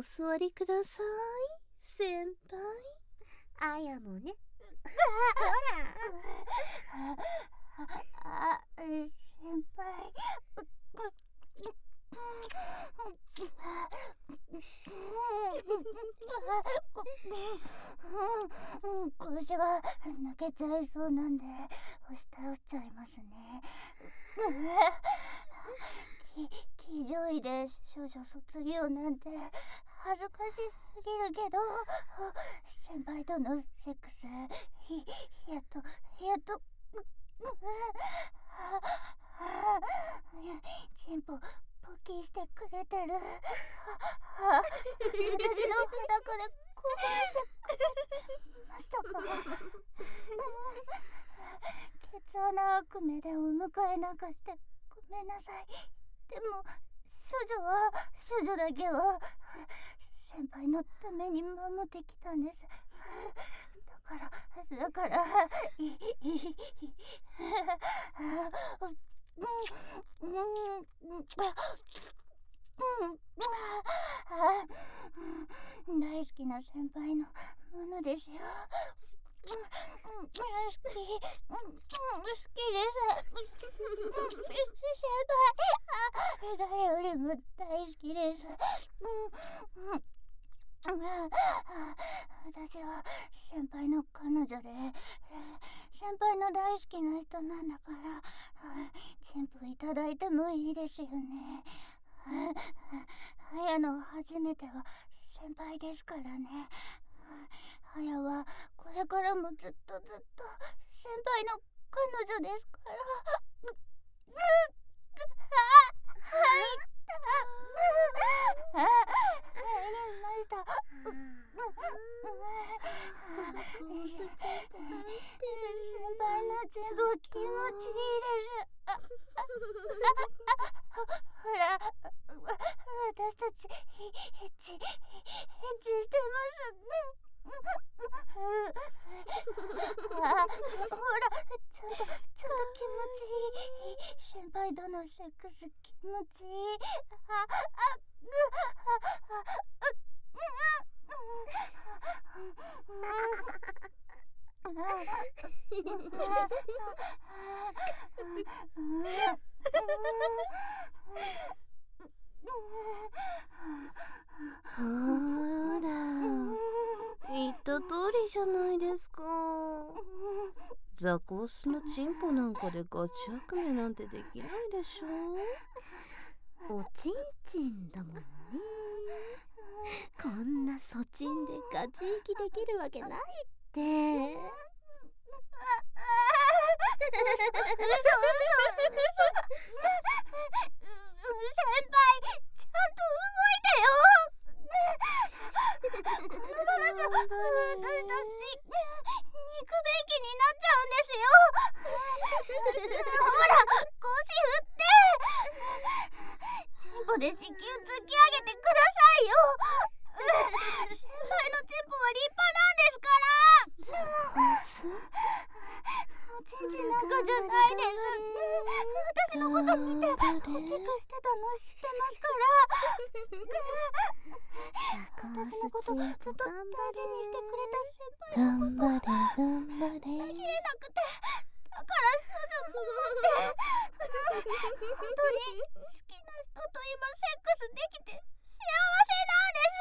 お座りください、先輩。 あやもね。先輩。腰が抜けちゃいそうなんで押し倒しちゃいますね。騎乗位で少女卒業なんて恥ずかしすぎるけど、先輩とのセックスやっとチンポポキしてくれてる。私の裸で興奮してくれましたか？ケツ穴悪夢でお迎えなんかしてごめんなさい。でも少女だけは先輩のために守ってきたんです。だから大好きな先輩のものですよ。好きです先輩。誰よりも大好きです。私は先輩の彼女で、先輩の大好きな人なんだから、チンプいただいてもいいですよね。あやの初めては先輩ですからね。あやはこれからもずっと先輩の彼女ですから。先輩のチンポ気持ちいいです。ほら、私たちエッチしてます。ほら、ちゃんと気持ちいい。先輩とのセックス気持ちいい。 ほら、言った通りじゃないですか。ザコースのチンポなんかでガチ悪夢なんてできないでしょ。 おちんちんだもんね。こんなソチンでガチ息できるわけないって。先輩、ちゃんと動いてよ。このままじゃ私たち肉便器になっちゃうんですよ。ほら、腰振って。チンポで子宮突き上げてくださいよ。先輩のチンポは立派なんですから。おちんちんなんかじゃないです。私のこと見て大きくしてたの知ってますから。私のことずっと大事にしてくれた先輩のこと頑張れ。 耐えきれなくて、だから少女も思って本当に好きな人と今セックスできて幸せなんです。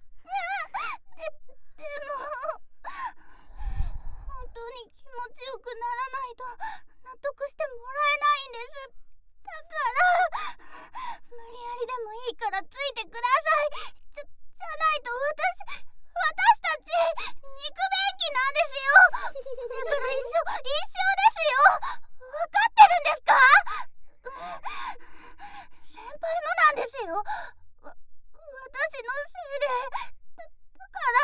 でも本当に気持ちよくならないと納得してもらえないんです。だから無理やりでもいいからついてください。じゃないと私たち肉便器なんですよ。だから一生ですよ。分かってるんですか？先輩もなんですよ。私のせいで。だから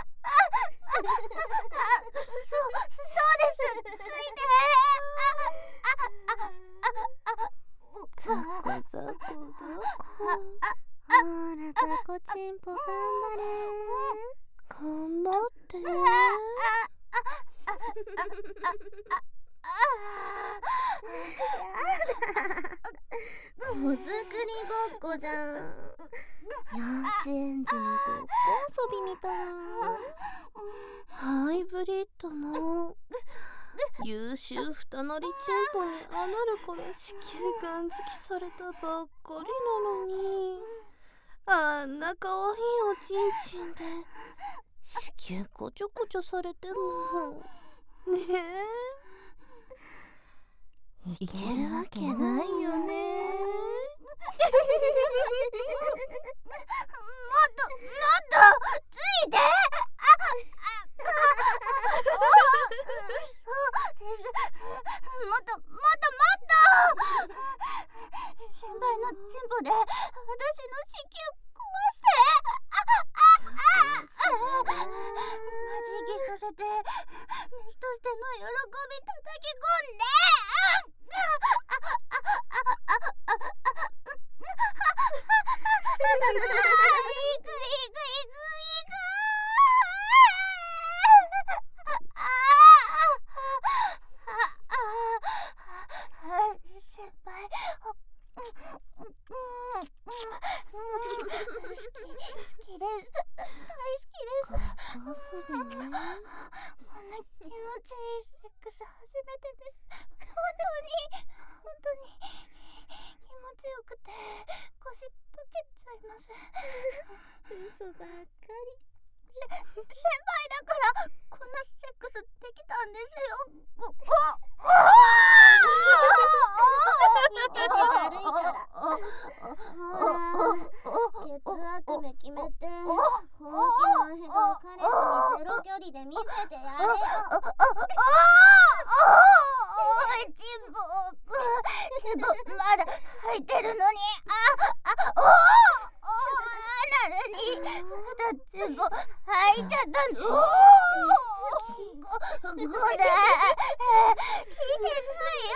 そうです。ついて。 ザコザコザコ。ほらザコチンポ頑張れ。頑張って。こ子作りごっこじゃん。幼稚園児のごっこ遊びみたい。ハイブリッドの優秀二なりチンポにアナルから子宮がん付きされたばっかりなのに、あんな可愛いおちんちんで子宮こちょこちょされてもねえ、いけるわけないよね。 もっとついて。そうです。もっと先輩のチンポで私の子宮壊して弾きさせて飯としての喜び叩き込んで嘘ばっかり。先輩だからこんなセックスできたんですよ。血圧目決めて本気のヘド彼氏にゼロ距離で見せてやれよ。チンポまだ入ってるのになるにまだチンポ入っちゃったの。これ聞いてないよ。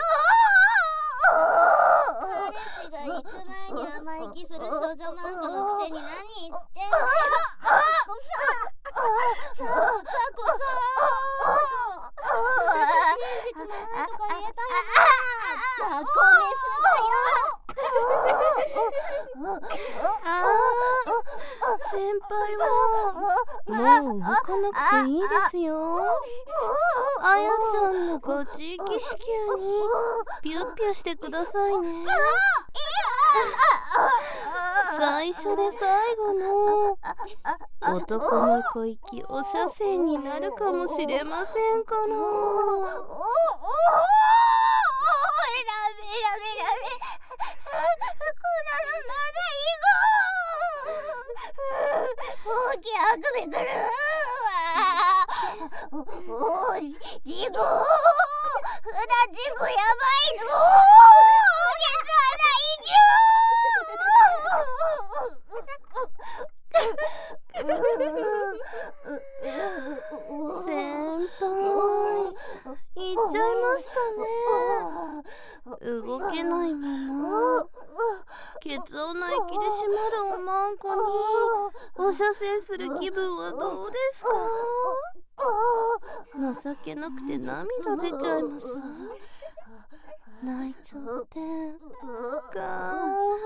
彼氏が行く前に甘いキする少女漫画のくせに何言ってんのよ。ザコさ真実のなんとか言えたよな。ザコメスだよ。 先輩はもう動かなくていいですよ。あやちゃんのご地域子宮にピュッピュしてくださいね。最初で最後の男の小息お射線になるかもしれませんから。 自分やばいの。 先輩行っちゃいましたね。動けないままケツ穴息で締まるおまんこにお射精する気分はどうですか？情けなくて涙出ちゃいます。泣いちゃってかわ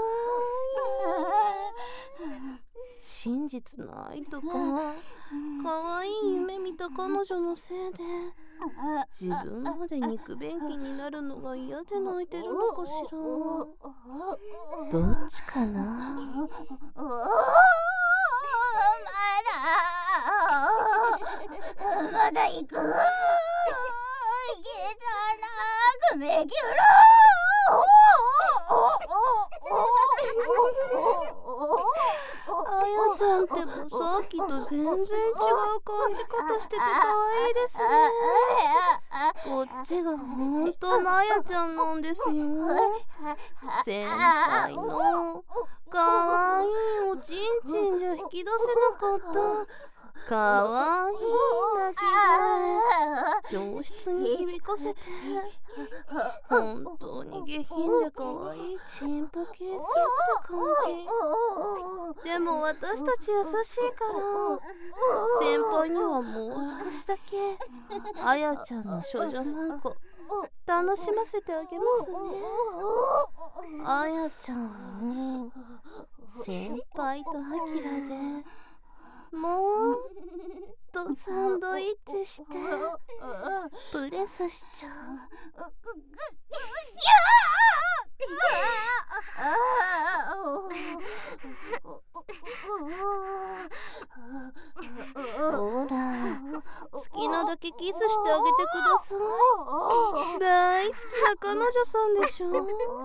いい。真実の愛とか可愛い夢見た彼女のせいで自分まで肉便器になるのが嫌で泣いてるのかしら。どっちかな。 まだ行く。汚くめきゅる。 あやちゃんってばさっきと全然違う感じ方してて可愛いですね。こっちが本当のあやちゃんなんですよ。先輩の可愛いおちんちんじゃ引き出せなかった可愛い泣き声教室に響かせて本当に下品で可愛いチンポケースって感じ。でも私たち優しいから先輩にはもう少しだけあやちゃんの少女マンコ楽しませてあげますね。あやちゃんを先輩とアキラでもっとサンドイッチしてプレスしちゃう。ほら、好きなだけキスしてあげてください。大好きな彼女さんでしょ。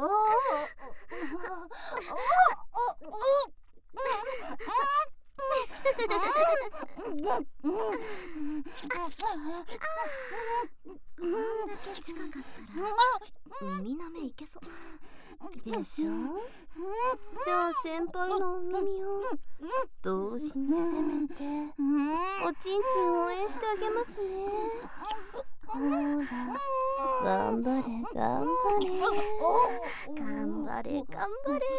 こんだけ近かったら耳の目いけそうでしょ。じゃあ先輩のお耳を同時に攻めておちんちん応援してあげますね。ほら、頑張れ頑張れ頑張れ頑張れ。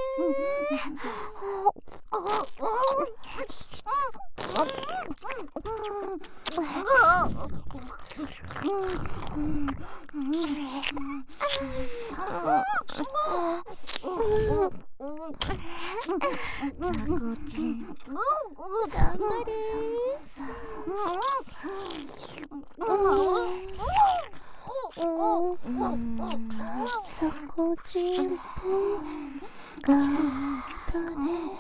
頑張れ。 さこちんぽ頑張れ。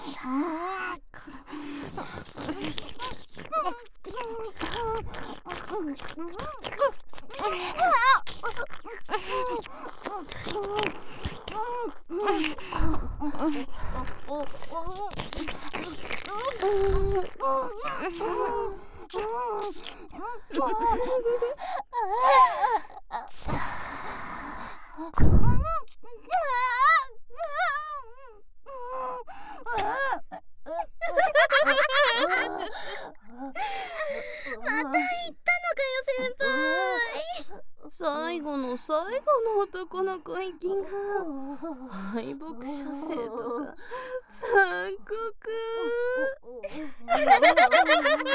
最後の最後の男の子息が敗北者生とか残酷。